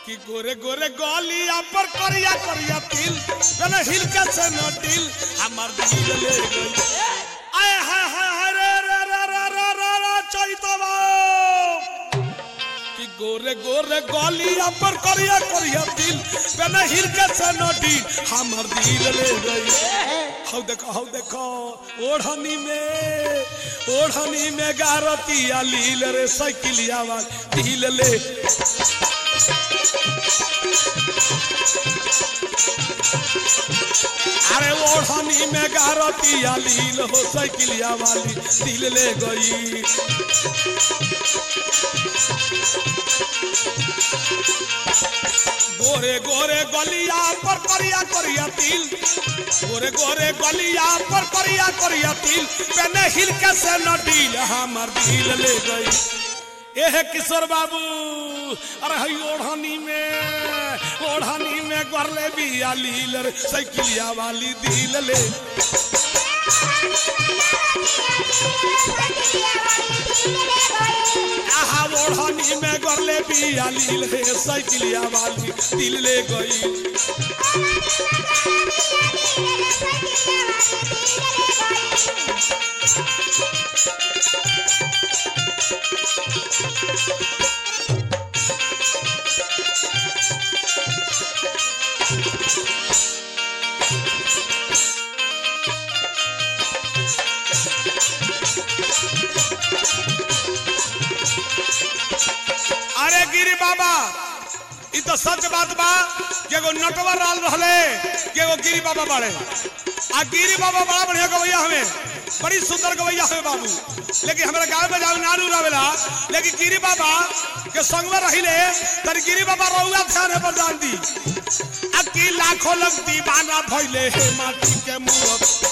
कि गोरे गोरे गलिया पर करिया करिया तिल मैंने हिल के से न दिल हमार दिल ले गई आए हाय हाय हाय रे रे रे रे रे रे रे चैतवा कि गोरे गोरे गलिया पर करिया करिया तिल मैंने हिल के से न दिल हमार दिल ले गई हाउ देखो ओढ़नी में गारतिया लील रे साइकिलिया वाल दिल ले अरे ओढ़नी में गारतिया लील हो साइकिलिया वाली दिल ले गई गोरे गोरे गलिया पर करिया करिया तिल गोरे गोरे गलिया पर करिया करिया तिल मैंने हिल के से न दिल हमार दिल ले गई ए किशोर बाबू अरे हई ओढ़नी में गरले बिया लील रे साइकिलिया वाली दिल ले आहा ओढ़नी में गरले बिया लील रे साइकिलिया वाली दिल ले गई अरे गिरी बाबा इ तो सच बात बा कि एगो नटवर लाल रहले कि एगो गिरी बाबा बाड़े आ गिरी बाबा बड़ा बढ़िया गवैया हमें बड़ी सुंदर गवैया हमें बाबू लेकिन हमारे गाँव में जाओ नानू रवेला लेकिन गिरी बाबा के संग में रहिले तर गिरी बाबा रहुआ ध्यान पर जान दी आ की लाखों लोग दीवाना भइले हे माटी के मूरत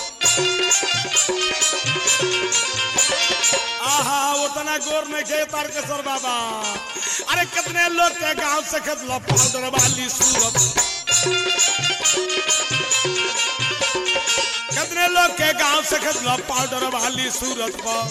आहा उतना गोर नहीं थे तारकेश्वर बाबा अरे कितने लोग के गांव से खेतला पाउडर वाली सूरत कितने लोग के गांव से खेतला पाउडर वाली सूरत पर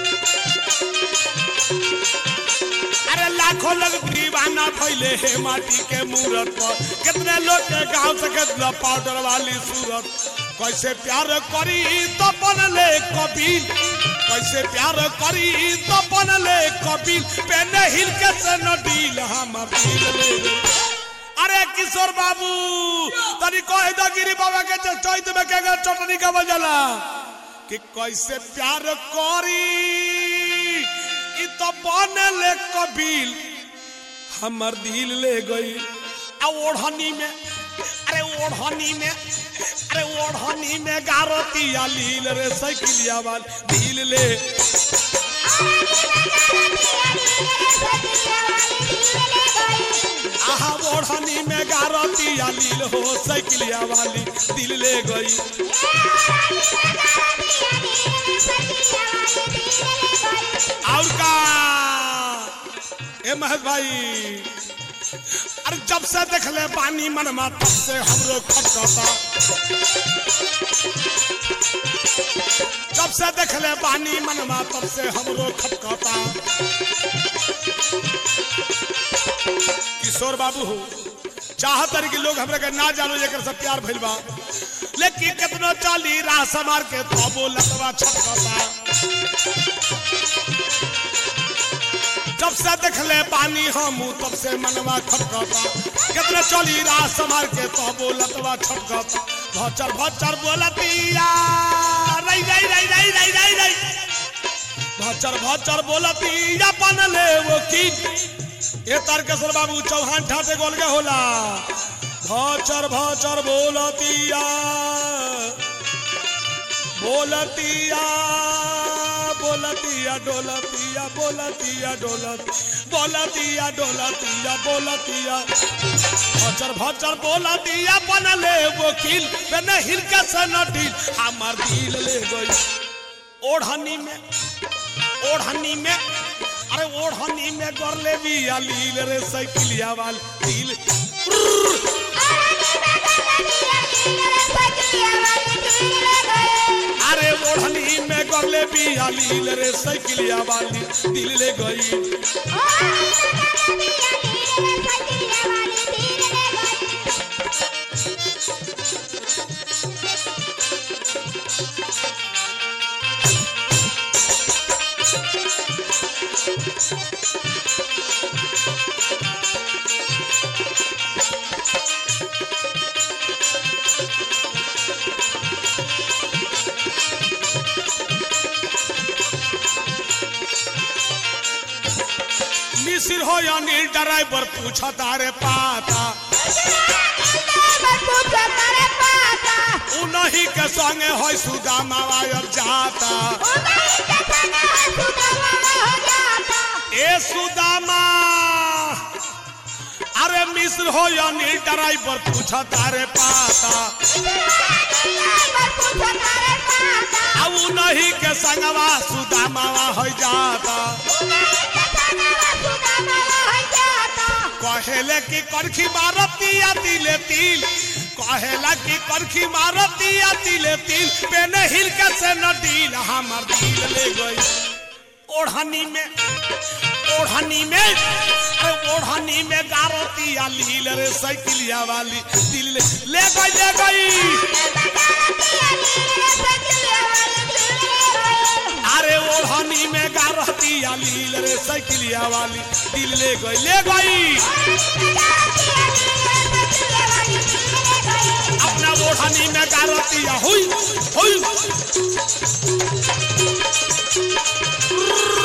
अरे लाखों लोग दीवाना फैले है माटी के मूरत पर कितने लोग के गांव से खेतला पाउडर वाली सूरत कैसे प्यार करी तो बनले कबीर कैसे प्यार करी तो बनले कबीर पेने हिल के से न दिल हमार दिल ले अरे किशोर बाबू तनी कह दो गिरी बाबा के चैत में के चटनी का बजला कि कैसे प्यार करी ई तो बनले कबीर हमार दिल ले गई आ ओढ़नी में गारतिया लील रे साइकिलिया वाल दिल ले आहा ओढ़नी में गारतिया लील हो साइकिलिया वाली दिल ले गई और का ए महत भाई अरे जब से देख ले पानी मनमा तब से हमरो खटकता जब से देख ले पानी मनमा तब से हमरो खटकता किशोर बाबू हो चाहत कि लोग हमरा के ना जानो जेकर से प्यार भइल बा लेकिन कितनो चाली राह समार के तबो लतवा छटकता जब से देख ले पानी हम तब से मनवा खटकता कितने चली राह समार के तो बोलतवा छटकता भचर भचर बोलतिया रई रई रई रई रई रई रई भचर भचर बोलतिया बनले वो की ए तारकेश्वर बाबू चौहान ठाटे गोल के होला भचर भचर बोलतिया बोलतिया बोलतिया डोलतिया बोलतिया डोलत बोलतिया डोलतिया बोलतिया भचर भचर बोलतिया बनले वकील बने हिल के सनटी हमार दिल ले गई ओढ़नी में अरे ओढ़नी में गरले बिया लील रे साइकिलिया वाल दिल अरे ओढ़नी में गरले बिया लील रे साइकिलिया वाली दिल ले गई हो अनिल ड्राइवर पूछा तारे पाता उन्हीं के संगे हो सुदामा अब जाता ए सुदामा अरे मिस्र हो अनिल ड्राइवर पूछा तारे पाता अब उन्हीं के संगवा सुदामा हो जाता कहेले की करखी मारतिया तिले तिल कहेला की करखी मारतिया तिले तिल पेने हिल के से न दिल हमार दिल ले गई ओढ़नी में अरे ओढ़नी में गारतिया लील रे साइकिलिया वाली दिल ले गई अरे ओढ़नी में गारतिया लील रे साइकिलिया वाली दिल ले गई अपना ओढ़नी में गारतिया हुई